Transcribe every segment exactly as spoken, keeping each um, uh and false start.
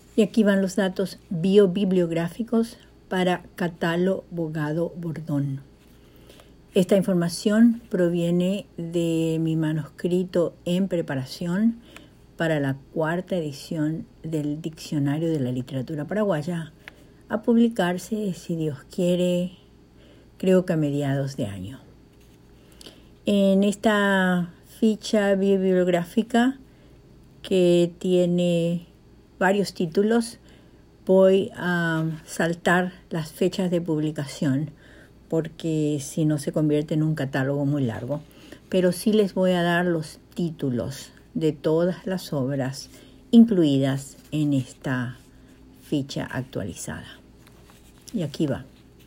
Y aquí van los datos biobibliográficos para Catalo Bogado Bordón. Esta información proviene de mi manuscrito en preparación para la cuarta edición del Diccionario de la Literatura Paraguaya, a publicarse, si Dios quiere, creo que a mediados de año. En esta ficha biobibliográfica, que tiene varios títulos, voy a saltar las fechas de publicación, porque si no se convierte en un catálogo muy largo. Pero sí les voy a dar los títulos de todas las obras incluidas en esta ficha actualizada. Y aquí va.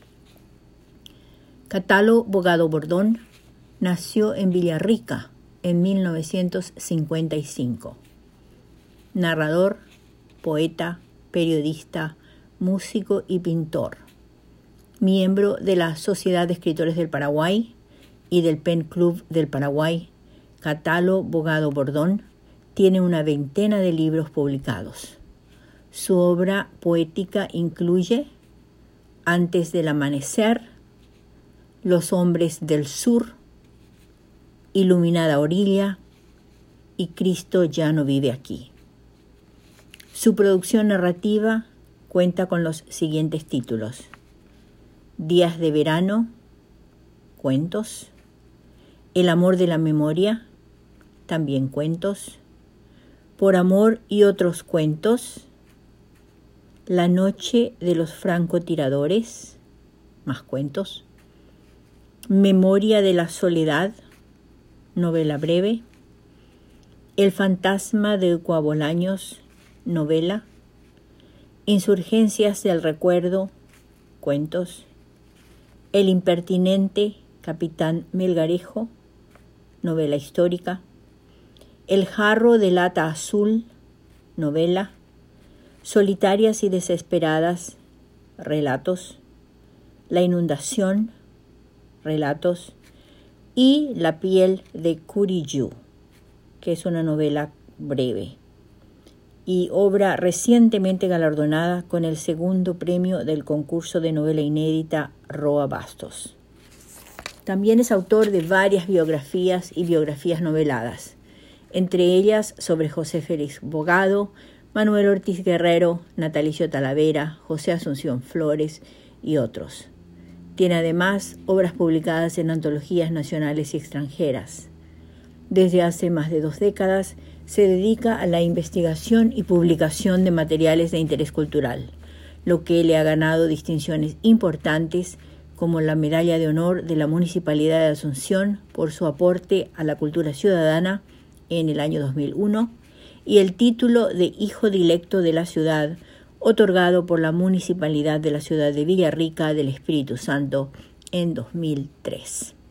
Catalo Bogado Bordón nació en Villarrica en mil novecientos cincuenta y cinco. Narrador, poeta, periodista, músico y pintor. Miembro de la Sociedad de Escritores del Paraguay y del Pen Club del Paraguay, Catalo Bogado Bordón tiene una veintena de libros publicados. Su obra poética incluye Antes del amanecer, Los hombres del sur, Iluminada orilla y Cristo ya no vive aquí. Su producción narrativa cuenta con los siguientes títulos: Días de verano, cuentos; El amor de la memoria, también cuentos; Por amor y otros cuentos; La noche de los francotiradores, más cuentos; Memoria de la soledad, novela breve; El fantasma de Coabolaños, novela; Insurgencias del recuerdo, cuentos; El impertinente capitán Melgarejo, novela histórica; El jarro de lata azul, novela; Solitarias y desesperadas, relatos; La inundación, relatos; y La piel de Curiyú, que es una novela breve y obra recientemente galardonada con el segundo premio del concurso de novela inédita Roa Bastos. También es autor de varias biografías y biografías noveladas, entre ellas sobre José Félix Bogado, Manuel Ortiz Guerrero, Natalicio Talavera, José Asunción Flores y otros. Tiene además obras publicadas en antologías nacionales y extranjeras. Desde hace más de dos décadas se dedica a la investigación y publicación de materiales de interés cultural, lo que le ha ganado distinciones importantes como la Medalla de Honor de la Municipalidad de Asunción por su aporte a la cultura ciudadana en el año dos mil uno y el título de Hijo Dilecto de la Ciudad, otorgado por la Municipalidad de la Ciudad de Villarrica del Espíritu Santo en dos mil tres.